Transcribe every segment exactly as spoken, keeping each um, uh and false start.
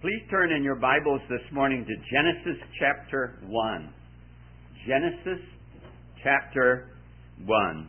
Please turn in your Bibles this morning to Genesis chapter one. Genesis chapter one.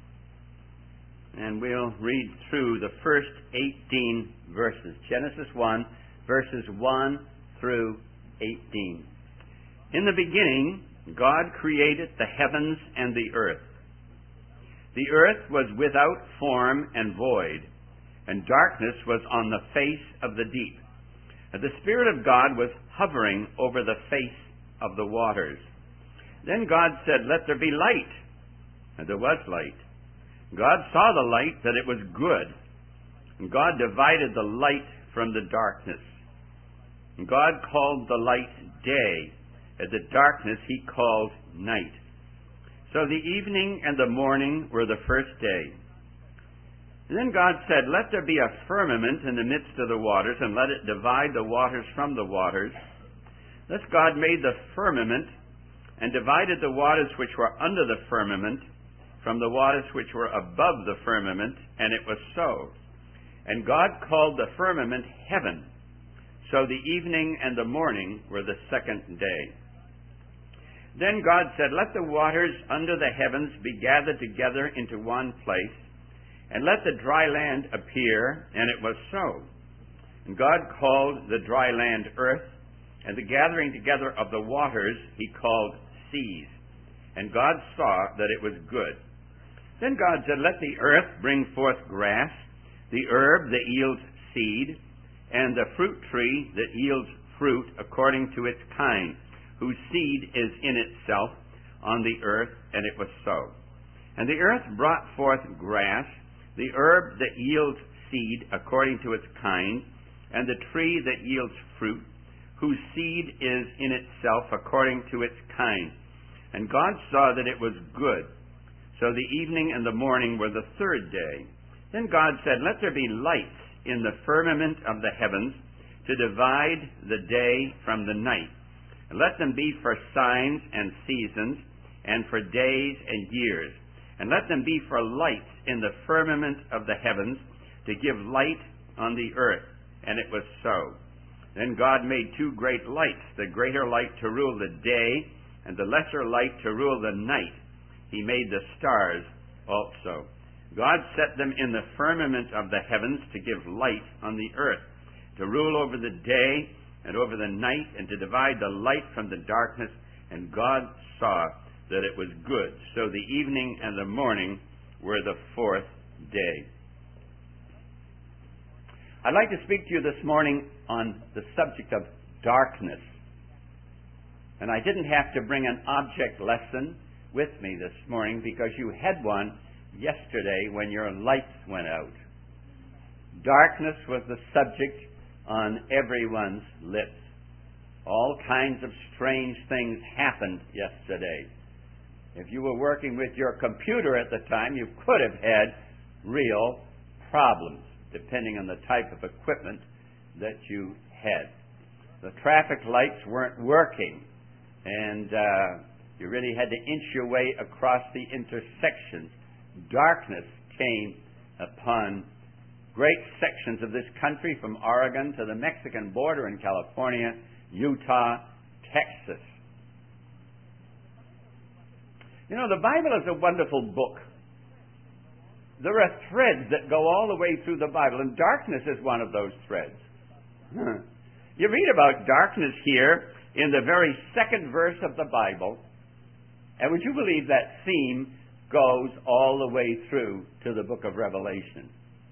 And we'll read through the first eighteen verses. Genesis one, verses one through eighteen. In the beginning, God created the heavens and the earth. The earth was without form and void, and darkness was on the face of the deep. And the Spirit of God was hovering over the face of the waters. Then God said, "Let there be light." And there was light. God saw the light, that it was good. And God divided the light from the darkness. And God called the light day, and the darkness he called night. So the evening and the morning were the first day. And then God said, "Let there be a firmament in the midst of the waters, and let it divide the waters from the waters." Thus God made the firmament, and divided the waters which were under the firmament from the waters which were above the firmament, and it was so. And God called the firmament heaven. So the evening and the morning were the second day. Then God said, "Let the waters under the heavens be gathered together into one place, and let the dry land appear," and it was so. And God called the dry land earth, and the gathering together of the waters he called seas. And God saw that it was good. Then God said, "Let the earth bring forth grass, the herb that yields seed, and the fruit tree that yields fruit according to its kind, whose seed is in itself on the earth," and it was so. And the earth brought forth grass, the herb that yields seed according to its kind, and the tree that yields fruit, whose seed is in itself according to its kind. And God saw that it was good. So the evening and the morning were the third day. Then God said, "Let there be lights in the firmament of the heavens to divide the day from the night. And let them be for signs and seasons, and for days and years. And let them be for lights in the firmament of the heavens, to give light on the earth." And it was so. Then God made two great lights, the greater light to rule the day, and the lesser light to rule the night. He made the stars also. God set them in the firmament of the heavens to give light on the earth, to rule over the day and over the night, and to divide the light from the darkness. And God saw that it was good. So the evening and the morning were the fourth day. I'd like to speak to you this morning on the subject of darkness. And I didn't have to bring an object lesson with me this morning because you had one yesterday when your lights went out. Darkness was the subject on everyone's lips. All kinds of strange things happened yesterday. If you were working with your computer at the time, you could have had real problems, depending on the type of equipment that you had. The traffic lights weren't working, and uh, you really had to inch your way across the intersections. Darkness came upon great sections of this country, from Oregon to the Mexican border in California, Utah, Texas. You know, the Bible is a wonderful book. There are threads that go all the way through the Bible, and darkness is one of those threads. Huh. You read about darkness here in the very second verse of the Bible, and would you believe that theme goes all the way through to the book of Revelation?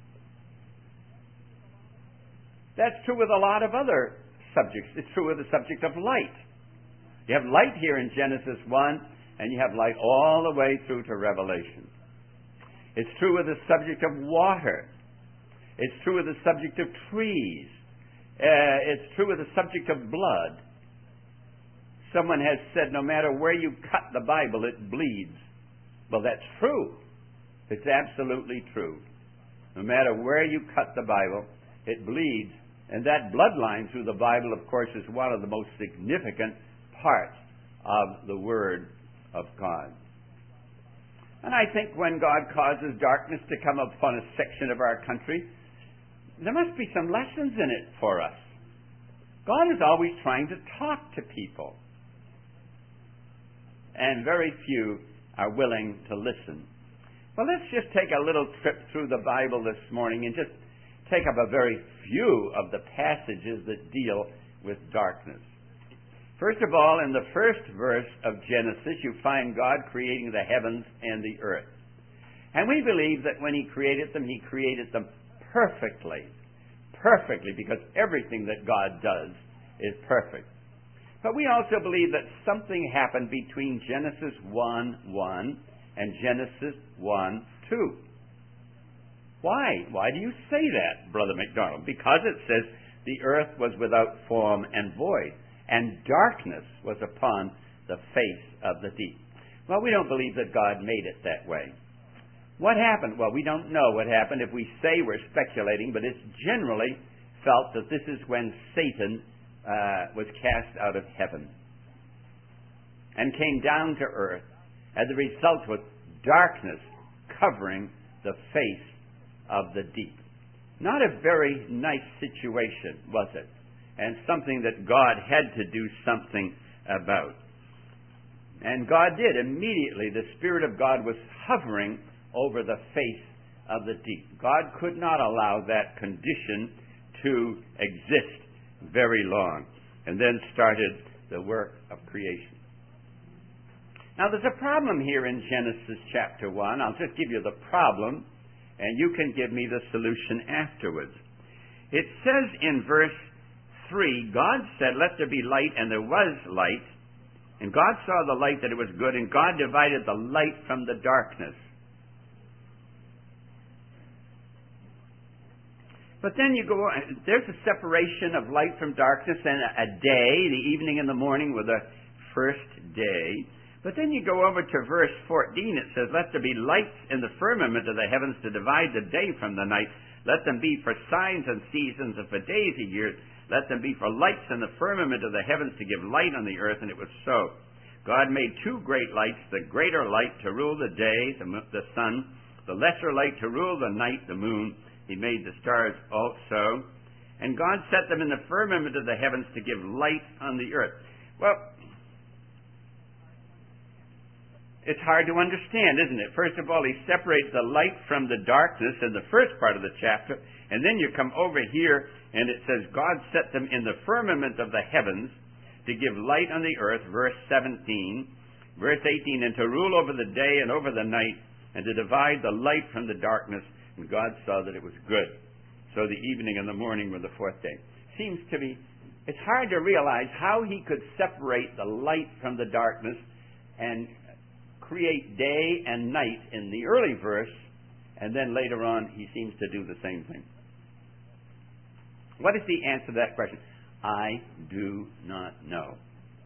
That's true with a lot of other subjects. It's true with the subject of light. You have light here in Genesis one, and you have light all the way through to Revelation. It's true with the subject of water. It's true with the subject of trees. Uh, it's true with the subject of blood. Someone has said, no matter where you cut the Bible, it bleeds. Well, that's true. It's absolutely true. No matter where you cut the Bible, it bleeds. And that bloodline through the Bible, of course, is one of the most significant parts of the Word of God. And I think when God causes darkness to come upon a section of our country, there must be some lessons in it for us. God is always trying to talk to people. And very few are willing to listen. Well, let's just take a little trip through the Bible this morning and just take up a very few of the passages that deal with darkness. First of all, in the first verse of Genesis, you find God creating the heavens and the earth. And we believe that when He created them, He created them perfectly. Perfectly, because everything that God does is perfect. But we also believe that something happened between Genesis one one and Genesis one two. Why? Why do you say that, Brother MacDonald? Because it says the earth was without form and void, and darkness was upon the face of the deep. Well, we don't believe that God made it that way. What happened? Well, we don't know what happened. If we say, we're speculating, but it's generally felt that this is when Satan uh, was cast out of heaven and came down to earth, and the result was darkness covering the face of the deep. Not a very nice situation, was it? And something that God had to do something about. And God did. Immediately, the Spirit of God was hovering over the face of the deep. God could not allow that condition to exist very long. And then started the work of creation. Now, there's a problem here in Genesis chapter one. I'll just give you the problem, and you can give me the solution afterwards. It says in verse three, God said, "Let there be light," and there was light. And God saw the light that it was good, and God divided the light from the darkness. But then you go, there's a separation of light from darkness, and a day, the evening and the morning were the first day. But then you go over to verse fourteen, it says, "Let there be lights in the firmament of the heavens to divide the day from the night. Let them be for signs and seasons and for days and years. Let them be for lights in the firmament of the heavens to give light on the earth." And it was so. God made two great lights, the greater light to rule the day, the, the sun, the lesser light to rule the night, the moon. He made the stars also. And God set them in the firmament of the heavens to give light on the earth. Well, it's hard to understand, isn't it? First of all, He separates the light from the darkness in the first part of the chapter. And then you come over here and it says, God set them in the firmament of the heavens to give light on the earth, verse seventeen. Verse eighteen, "And to rule over the day and over the night, and to divide the light from the darkness. And God saw that it was good." So the evening and the morning were the fourth day. Seems to be, it's hard to realize how He could separate the light from the darkness and create day and night in the early verse, and then later on He seems to do the same thing. What is the answer to that question? I do not know.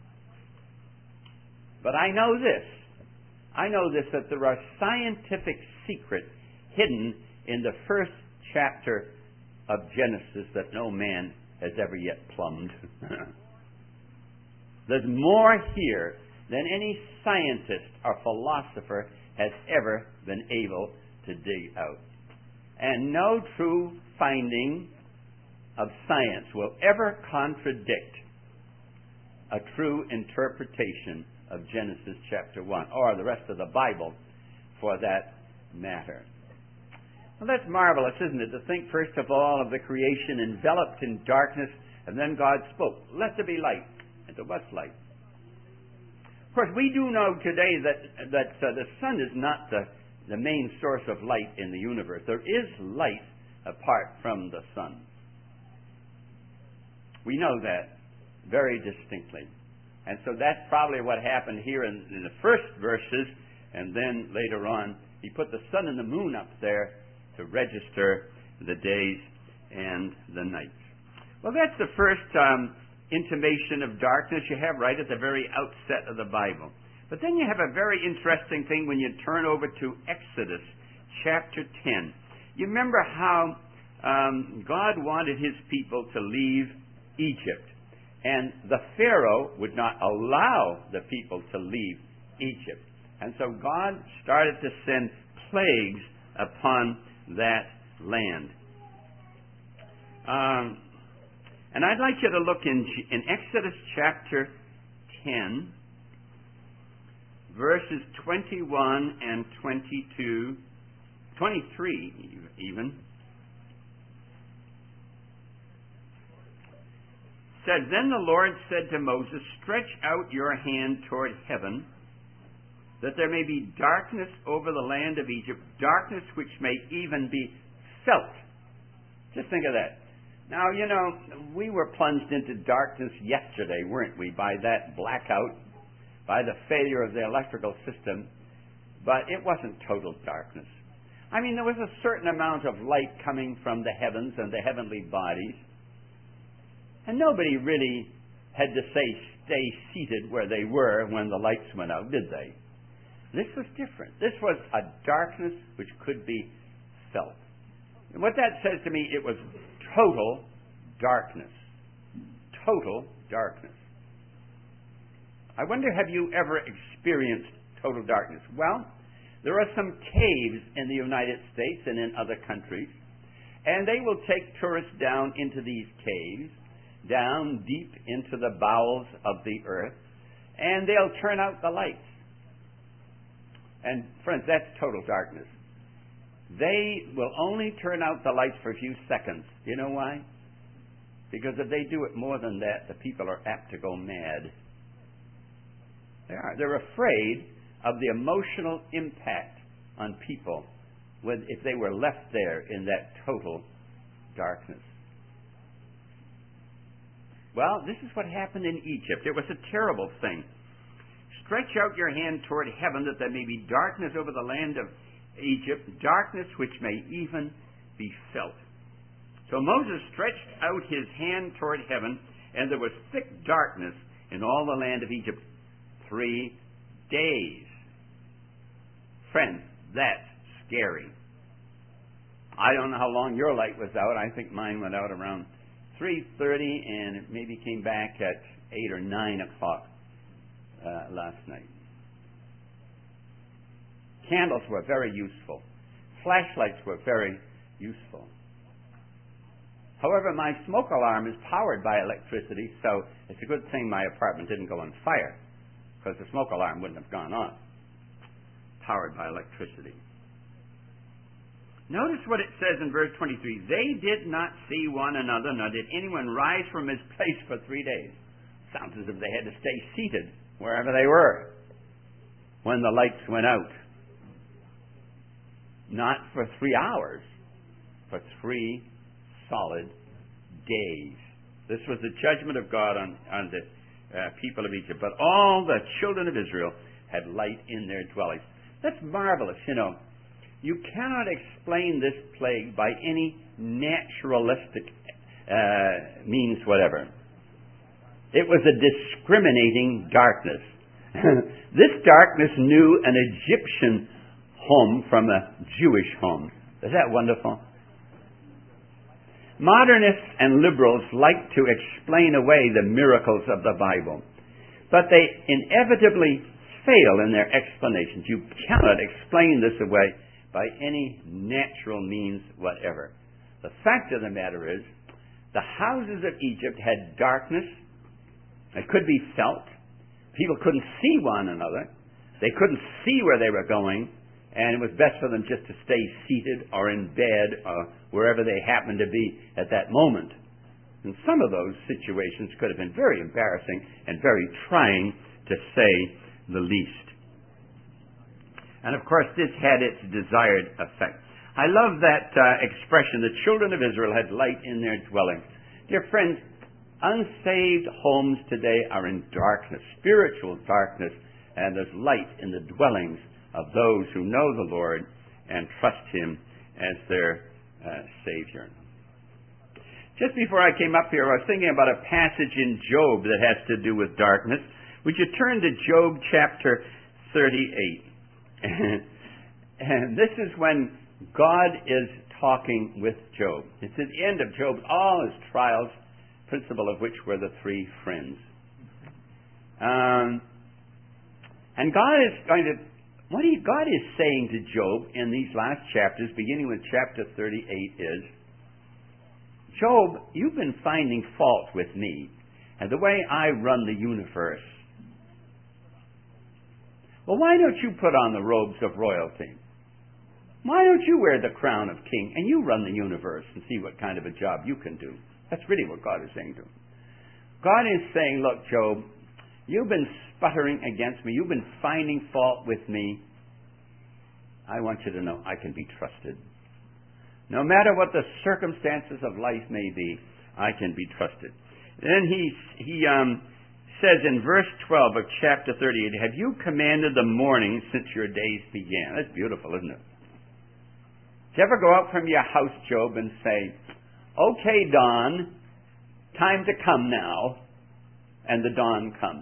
But I know this. I know this, that there are scientific secrets hidden in the first chapter of Genesis that no man has ever yet plumbed. There's more here than any scientist or philosopher has ever been able to dig out. And no true finding of science will ever contradict a true interpretation of Genesis chapter one, or the rest of the Bible for that matter. Well, that's marvelous, isn't it, to think first of all of the creation enveloped in darkness, and then God spoke, "Let there be light," and there was light. Of course, we do know today that that uh, the sun is not the, the main source of light in the universe. There is light apart from the sun. We know that very distinctly. And so that's probably what happened here in, in the first verses, and then later on, He put the sun and the moon up there to register the days and the nights. Well, that's the first um, intimation of darkness you have right at the very outset of the Bible. But then you have a very interesting thing when you turn over to Exodus chapter ten. You remember how um, God wanted His people to leave Egypt. And the Pharaoh would not allow the people to leave Egypt. And so God started to send plagues upon that land. Um, And I'd like you to look in, in Exodus chapter ten, verses twenty-one and twenty-two, twenty-three even. It said, "Then the Lord said to Moses, stretch out your hand toward heaven, that there may be darkness over the land of Egypt, darkness which may even be felt." Just think of that. Now, you know, we were plunged into darkness yesterday, weren't we, by that blackout, by the failure of the electrical system, but it wasn't total darkness. I mean, there was a certain amount of light coming from the heavens and the heavenly bodies, and nobody really had to say stay seated where they were when the lights went out, did they? This was different. This was a darkness which could be felt. And what that says to me, it was total darkness. Total darkness. I wonder, have you ever experienced total darkness? Well, there are some caves in the United States and in other countries, and they will take tourists down into these caves, down deep into the bowels of the earth, and they'll turn out the lights. And friends, that's total darkness. They will only turn out the lights for a few seconds. Do you know why? Because if they do it more than that, the people are apt to go mad. They are. They're afraid of the emotional impact on people when, if they were left there in that total darkness. Well, this is what happened in Egypt. It was a terrible thing. Stretch out your hand toward heaven, that there may be darkness over the land of Egypt, darkness which may even be felt. So Moses stretched out his hand toward heaven, and there was thick darkness in all the land of Egypt three days. Friends, that's scary. I don't know how long your light was out. I think mine went out around three thirty, and it maybe came back at eight or nine o'clock uh, last night. Candles were very useful. Flashlights were very useful. However, my smoke alarm is powered by electricity, so it's a good thing my apartment didn't go on fire, because the smoke alarm wouldn't have gone off. Powered by electricity. Notice what it says in verse twenty-three. They did not see one another, nor did anyone rise from his place for three days. Sounds as if they had to stay seated wherever they were when the lights went out. Not for three hours, for three solid days. This was the judgment of God on, on the uh, people of Egypt. But all the children of Israel had light in their dwellings. That's marvelous, you know. You cannot explain this plague by any naturalistic uh, means whatever. It was a discriminating darkness. This darkness knew an Egyptian home from a Jewish home. Is that wonderful? Modernists and liberals like to explain away the miracles of the Bible, but they inevitably fail in their explanations. You cannot explain this away by any natural means whatever. The fact of the matter is, the houses of Egypt had darkness. It could be felt. People couldn't see one another. They couldn't see where they were going. And it was best for them just to stay seated or in bed or wherever they happened to be at that moment. And some of those situations could have been very embarrassing and very trying, to say the least. And of course, this had its desired effect. I love that uh, expression, the children of Israel had light in their dwellings. Dear friends, unsaved homes today are in darkness, spiritual darkness, and there's light in the dwellings of those who know the Lord and trust Him as their uh, Savior. Just before I came up here, I was thinking about a passage in Job that has to do with darkness. Would you turn to Job chapter thirty-eight? And this is when God is talking with Job. It's at the end of Job, all his trials, principal of which were the three friends. Um, and God is going to What he, God is saying to Job in these last chapters, beginning with chapter thirty-eight, is, Job, you've been finding fault with me and the way I run the universe. Well, why don't you put on the robes of royalty? Why don't you wear the crown of king and you run the universe and see what kind of a job you can do? That's really what God is saying to him. God is saying, look, Job, you've been sputtering against me. You've been finding fault with me. I want you to know I can be trusted. No matter what the circumstances of life may be, I can be trusted. Then he, he um, says in verse twelve of chapter thirty-eight, have you commanded the morning since your days began? That's beautiful, isn't it? Did you ever go out from your house, Job, and say, okay, dawn, time to come now, and the dawn comes?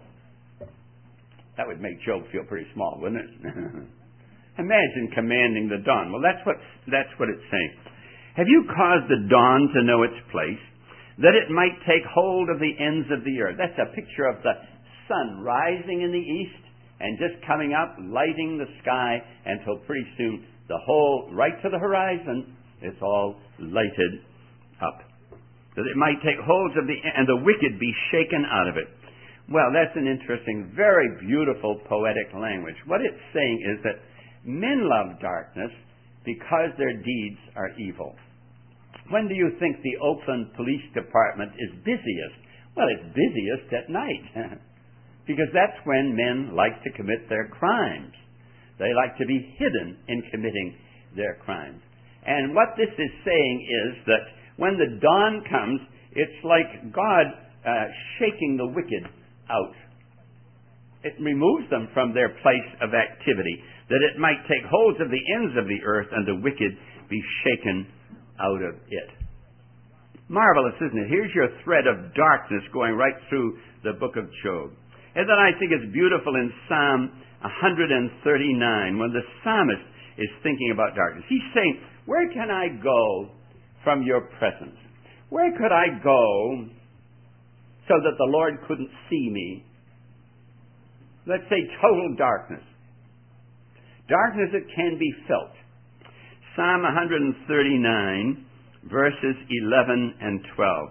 That would make Job feel pretty small, wouldn't it? Imagine commanding the dawn. Well, that's what, that's what it's saying. Have you caused the dawn to know its place, that it might take hold of the ends of the earth? That's a picture of the sun rising in the east and just coming up, lighting the sky until pretty soon the whole, right to the horizon, it's all lighted up. That it might take hold of the, and the wicked be shaken out of it. Well, that's an interesting, very beautiful poetic language. What it's saying is that men love darkness because their deeds are evil. When do you think the Oakland Police Department is busiest? Well, it's busiest at night because that's when men like to commit their crimes. They like to be hidden in committing their crimes. And what this is saying is that when the dawn comes, it's like God uh, shaking the wicked out. It removes them from their place of activity, that it might take hold of the ends of the earth and the wicked be shaken out of it. Marvelous, isn't it? Here's your thread of darkness going right through the book of Job. And then I think it's beautiful in Psalm one thirty-nine when the psalmist is thinking about darkness. He's saying, where can I go from your presence? Where could I go so that the Lord couldn't see me? Let's say total darkness. Darkness that can be felt. Psalm one thirty-nine, verses eleven and twelve.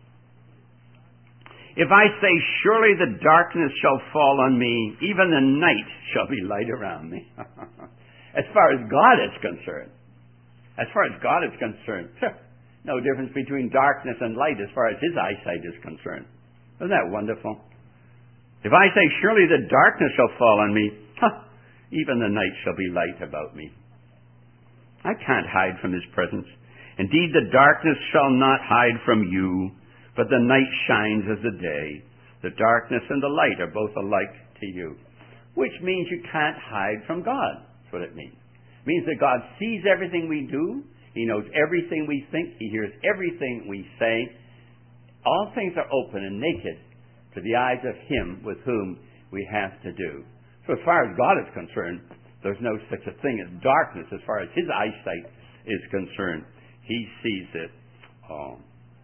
If I say, surely the darkness shall fall on me, even the night shall be light around me. As far as God is concerned, as far as God is concerned, no difference between darkness and light as far as his eyesight is concerned. Isn't that wonderful? If I say, surely the darkness shall fall on me, huh, even the night shall be light about me. I can't hide from his presence. Indeed, the darkness shall not hide from you, but the night shines as the day. The darkness and the light are both alike to you. Which means you can't hide from God. That's what it means. It means that God sees everything we do. He knows everything we think. He hears everything we say. All things are open and naked to the eyes of him with whom we have to do. So as far as God is concerned, there's no such a thing as darkness as far as his eyesight is concerned. He sees it all.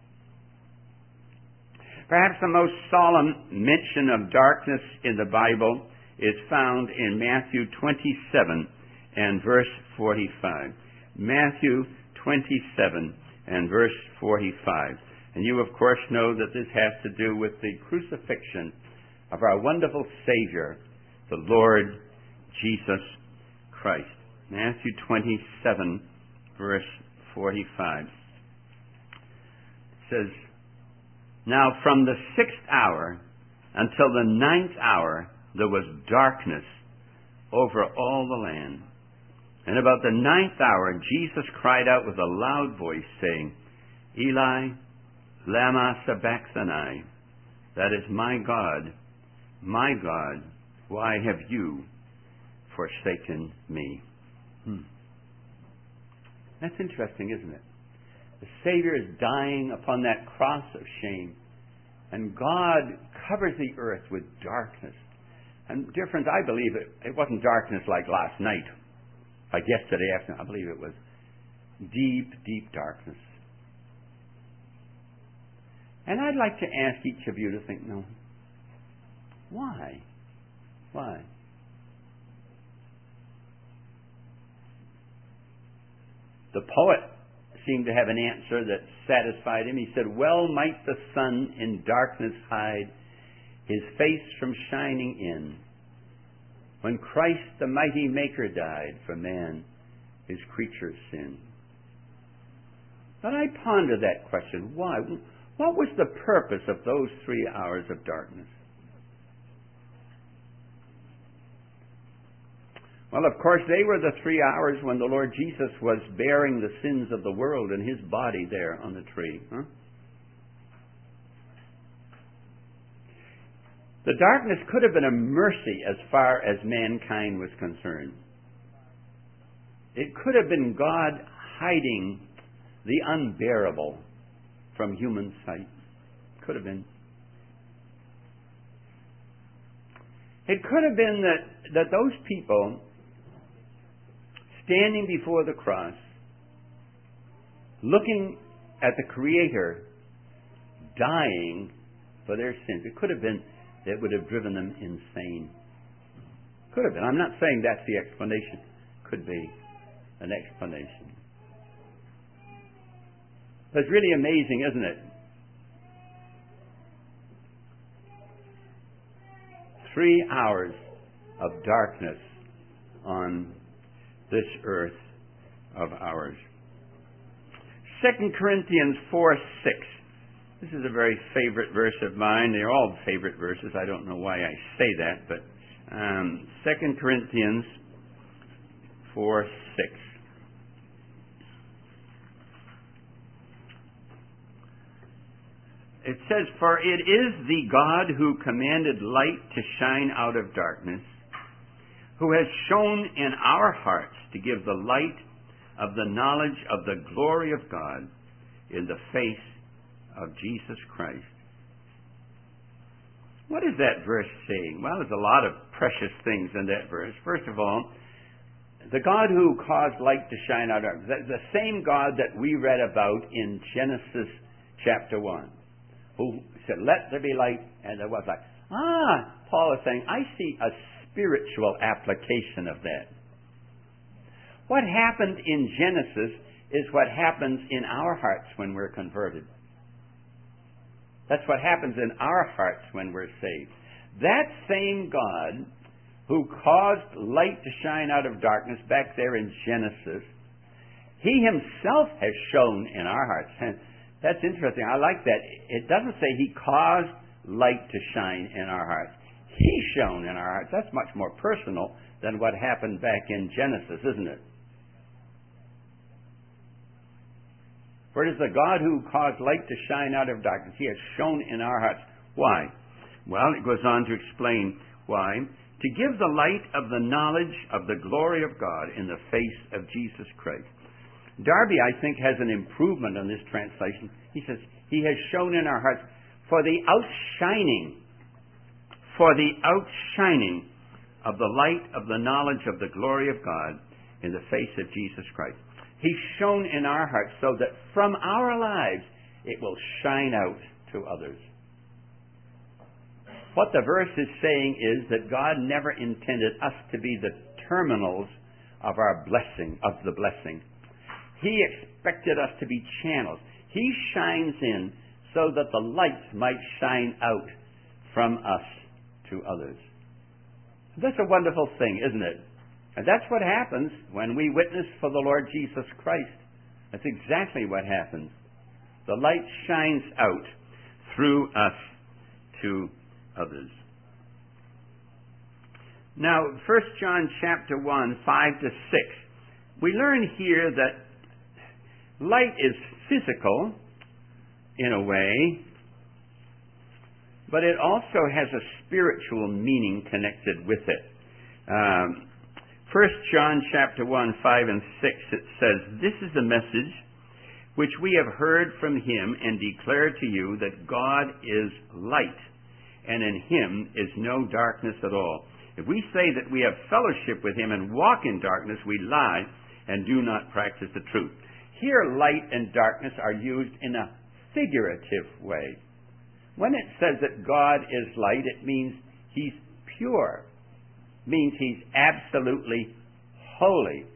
Perhaps the most solemn mention of darkness in the Bible is found in Matthew twenty-seven and verse forty-five. Matthew twenty-seven and verse forty-five. And you, of course, know that this has to do with the crucifixion of our wonderful Savior, the Lord Jesus Christ. Matthew twenty-seven, verse forty-five. It says, now from the sixth hour until the ninth hour there was darkness over all the land. And about the ninth hour Jesus cried out with a loud voice, saying, Eli, lama sabachthani, that is, my God, my God, why have you forsaken me? Hmm. That's interesting, isn't it? The Savior is dying upon that cross of shame, and God covers the earth with darkness. And dear friends, I believe it, it wasn't darkness like last night, like yesterday afternoon. I believe it was deep, deep darkness. And I'd like to ask each of you to think, no, why? Why? The poet seemed to have an answer that satisfied him. He said, well might the sun in darkness hide his face from shining in, when Christ the mighty Maker died for man, his creature's sin. But I ponder that question. Why? What was the purpose of those three hours of darkness? Well, of course, they were the three hours when the Lord Jesus was bearing the sins of the world in his body there on the tree. Huh? The darkness could have been a mercy as far as mankind was concerned. It could have been God hiding the unbearable from human sight. Could have been. It could have been that, that those people standing before the cross, looking at the Creator dying for their sins, it could have been that would have driven them insane. Could have been. I'm not saying that's the explanation. Could be an explanation. But it's really amazing, isn't it? Three hours of darkness on this earth of ours. Second Corinthians four six. This is a very favorite verse of mine. They're all favorite verses. I don't know why I say that, but um, Second Corinthians four six. It says, for it is the God who commanded light to shine out of darkness, who has shone in our hearts to give the light of the knowledge of the glory of God in the face of Jesus Christ. What is that verse saying? Well, there's a lot of precious things in that verse. First of all, the God who caused light to shine out of darkness, the same God that we read about in Genesis chapter one, who said, let there be light, and there was light. Ah, Paul is saying, I see a spiritual application of that. What happened in Genesis is what happens in our hearts when we're converted. That's what happens in our hearts when we're saved. That same God who caused light to shine out of darkness back there in Genesis, he himself has shone in our hearts. And that's interesting. I like that. It doesn't say he caused light to shine in our hearts. He shone in our hearts. That's much more personal than what happened back in Genesis, isn't it? For it is the God who caused light to shine out of darkness. He has shone in our hearts. Why? Well, it goes on to explain why. To give the light of the knowledge of the glory of God in the face of Jesus Christ. Darby, I think, has an improvement on this translation. He says, he has shone in our hearts for the outshining, for the outshining of the light of the knowledge of the glory of God in the face of Jesus Christ. He's shone in our hearts so that from our lives it will shine out to others. What the verse is saying is that God never intended us to be the terminals of our blessing, of the blessing. He expected us to be channels. He shines in so that the light might shine out from us to others. That's a wonderful thing, isn't it? And that's what happens when we witness for the Lord Jesus Christ. That's exactly what happens. The light shines out through us to others. Now, First John chapter one, five to six. We learn here that light is physical in a way, but it also has a spiritual meaning connected with it. Um, First John chapter one, five and six, it says, this is the message which we have heard from him and declare to you, that God is light, and in him is no darkness at all. If we say that we have fellowship with him and walk in darkness, we lie and do not practice the truth. Here, light and darkness are used in a figurative way. When it says that God is light, it means he's pure. Means he's absolutely holy.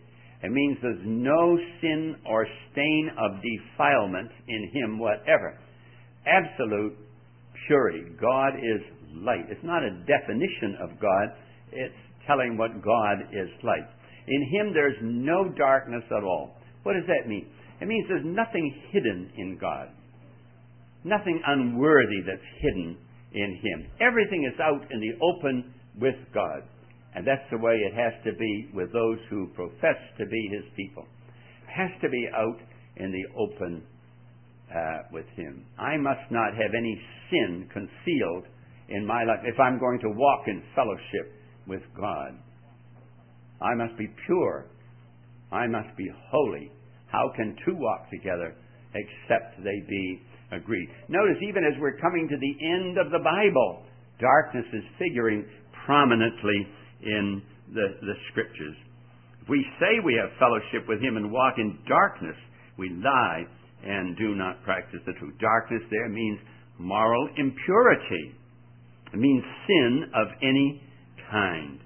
It means there's no sin or stain of defilement in him whatever. Absolute purity. God is light. It's not a definition of God. It's telling what God is like. In him there's no darkness at all. What does that mean? It means there's nothing hidden in God. Nothing unworthy that's hidden in him. Everything is out in the open with God. And that's the way it has to be with those who profess to be his people. It has to be out in the open uh, with him. I must not have any sin concealed in my life if I'm going to walk in fellowship with God. I must be pure. I must be holy. How can two walk together except they be agreed? Notice, even as we're coming to the end of the Bible, darkness is figuring prominently in the, the Scriptures. If we say we have fellowship with him and walk in darkness, we lie and do not practice the truth. Darkness there means moral impurity. It means sin of any kind.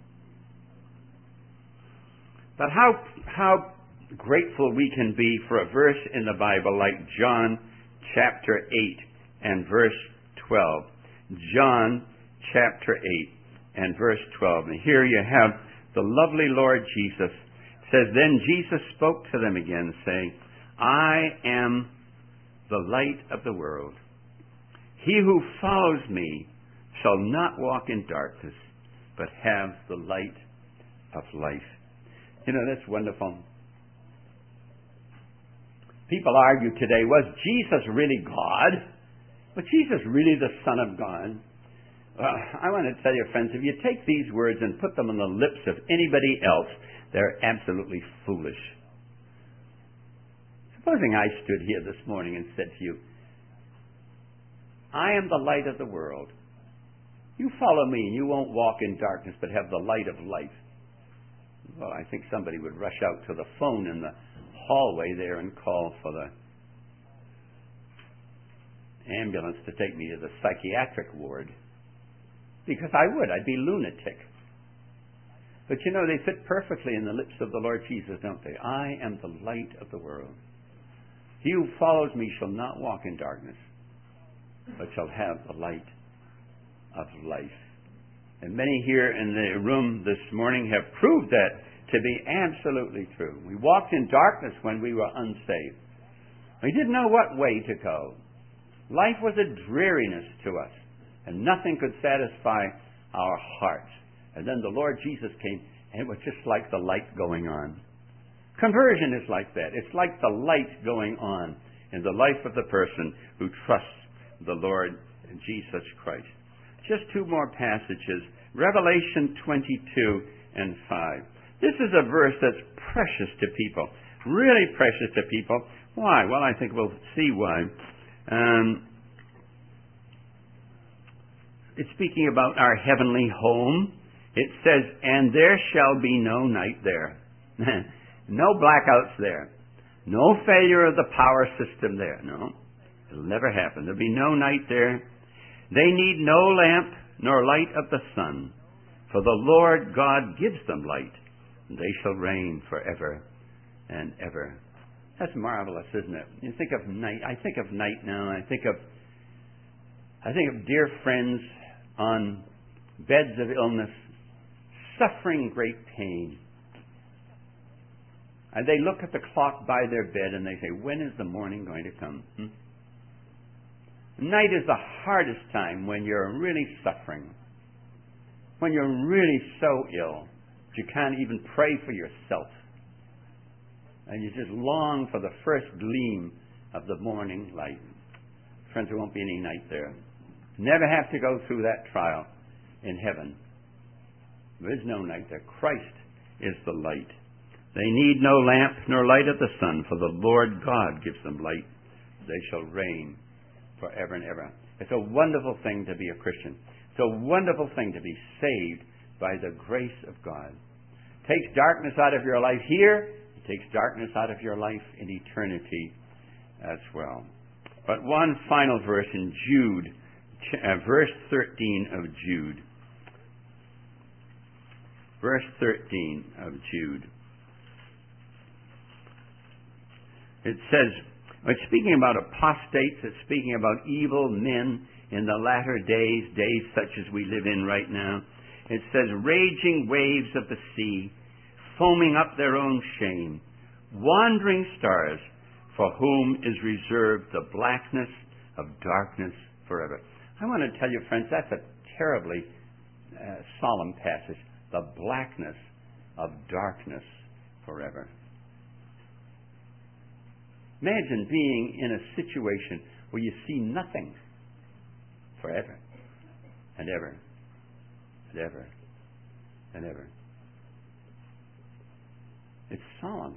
But how how grateful we can be for a verse in the Bible like John chapter eight and verse twelve. John chapter eight and verse twelve. And here you have the lovely Lord Jesus. It says, "Then Jesus spoke to them again, saying, I am the light of the world. He who follows me shall not walk in darkness, but have the light of life." You know, that's wonderful. People argue today, was Jesus really God? Was Jesus really the Son of God? Uh, I want to tell you, friends, if you take these words and put them on the lips of anybody else, they're absolutely foolish. Supposing I stood here this morning and said to you, I am the light of the world. You follow me and you won't walk in darkness but have the light of life. Well, I think somebody would rush out to the phone in the hallway there and call for the ambulance to take me to the psychiatric ward. Because I would. I'd be lunatic. But you know, they fit perfectly in the lips of the Lord Jesus, don't they? I am the light of the world. He who follows me shall not walk in darkness, but shall have the light of life. And many here in the room this morning have proved that to be absolutely true. We walked in darkness when we were unsaved. We didn't know what way to go. Life was a dreariness to us, and nothing could satisfy our hearts. And then the Lord Jesus came, and it was just like the light going on. Conversion is like that. It's like the light going on in the life of the person who trusts the Lord Jesus Christ. Just two more passages. Revelation twenty-two and five. This is a verse that's precious to people. Really precious to people. Why? Well, I think we'll see why. Um, it's speaking about our heavenly home. It says, and there shall be no night there. No blackouts there. No failure of the power system there. No. It'll never happen. There'll be no night there. They need no lamp nor light of the sun, for the Lord God gives them light, and they shall reign forever and ever. That's marvelous, isn't it? You think of night. I think of night now. I think of I think of dear friends on beds of illness, suffering great pain. And they look at the clock by their bed and they say, when is the morning going to come? Hmm? Night is the hardest time when you're really suffering. When you're really so ill that you can't even pray for yourself. And you just long for the first gleam of the morning light. Friends, there won't be any night there. Never have to go through that trial in heaven. There is no night there. Christ is the light. They need no lamp nor light of the sun, for the Lord God gives them light. They shall reign forever and ever. It's a wonderful thing to be a Christian. It's a wonderful thing to be saved by the grace of God. It takes darkness out of your life here. It takes darkness out of your life in eternity as well. But one final verse in Jude, uh, verse thirteen of Jude. Verse thirteen of Jude. it says, it's speaking about apostates, it's speaking about evil men in the latter days, days such as we live in right now. It says, raging waves of the sea, foaming up their own shame, wandering stars, for whom is reserved the blackness of darkness forever. I want to tell you, friends, that's a terribly uh, solemn passage. The blackness of darkness forever. Imagine being in a situation where you see nothing forever and ever and ever and ever. It's solemn.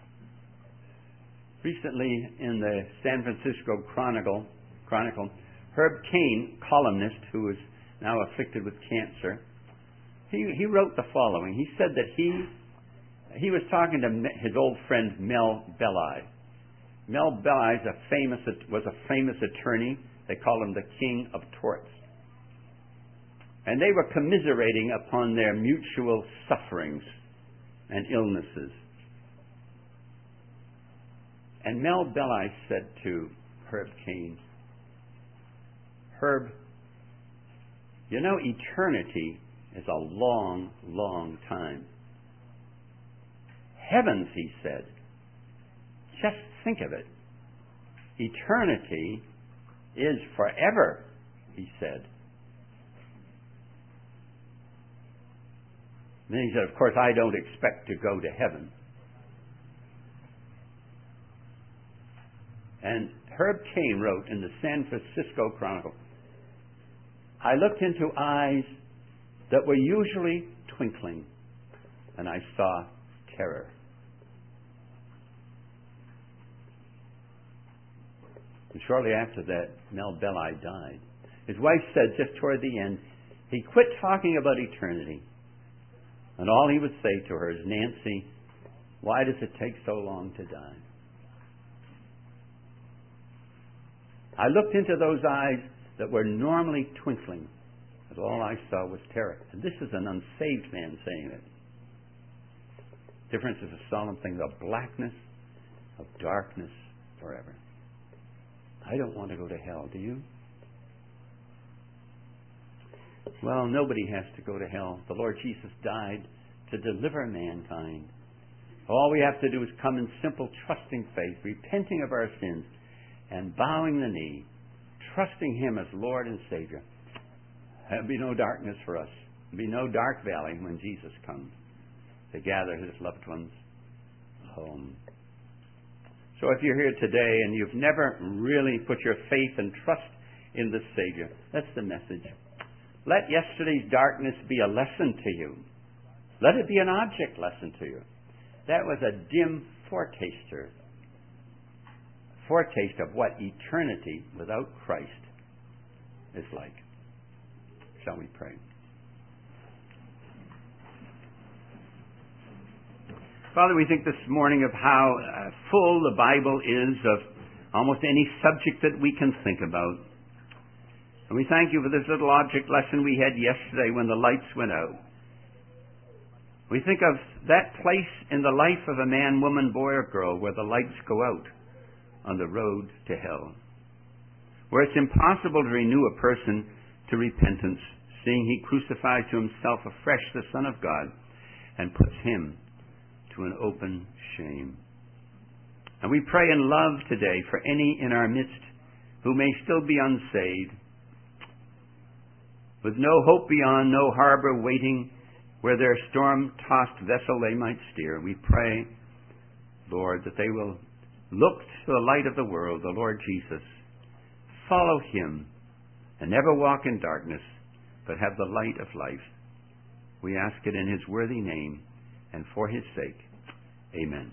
Recently, in the San Francisco Chronicle, Chronicle, Herb Caen, columnist who is now afflicted with cancer, he, he wrote the following. He said that he he was talking to his old friend Mel Belli. Mel Belli is a famous, was a famous attorney. They call him the King of Torts. And they were commiserating upon their mutual sufferings and illnesses. And Mel Belli said to Herb Caen, Herb, you know, eternity is a long, long time. Heavens, he said, just think of it. Eternity is forever, he said. And then he said, of course, I don't expect to go to heaven. And Herb Caen wrote in the San Francisco Chronicle, I looked into eyes that were usually twinkling, and I saw terror. And shortly after that, Mel Belli died. His wife said just toward the end, he quit talking about eternity. And all he would say to her is, Nancy, why does it take so long to die? I looked into those eyes that were normally twinkling, but all I saw was terror. And this is an unsaved man saying it. Difference is a solemn thing, the blackness of darkness forever. I don't want to go to hell, do you? Well, nobody has to go to hell. The Lord Jesus died to deliver mankind. All we have to do is come in simple, trusting faith, repenting of our sins, and bowing the knee, trusting Him as Lord and Savior. There'll be no darkness for us. There'll be no dark valley when Jesus comes to gather His loved ones home. So if you're here today and you've never really put your faith and trust in the Savior, that's the message. Let yesterday's darkness be a lesson to you. Let it be an object lesson to you. That was a dim foretaster, foretaste of what eternity without Christ is like. Shall we pray? Father, we think this morning of how uh, full the Bible is of almost any subject that we can think about. And we thank you for this little object lesson we had yesterday when the lights went out. We think of that place in the life of a man, woman, boy, or girl where the lights go out on the road to hell, where it's impossible to renew a person to repentance, seeing he crucifies to himself afresh the Son of God and puts him to an open shame. And we pray in love today for any in our midst who may still be unsaved, with no hope beyond, no harbor waiting where their storm-tossed vessel they might steer. We pray, Lord, that they will look to the light of the world, the Lord Jesus, follow Him, and never walk in darkness, but have the light of life. We ask it in His worthy name and for His sake. Amen.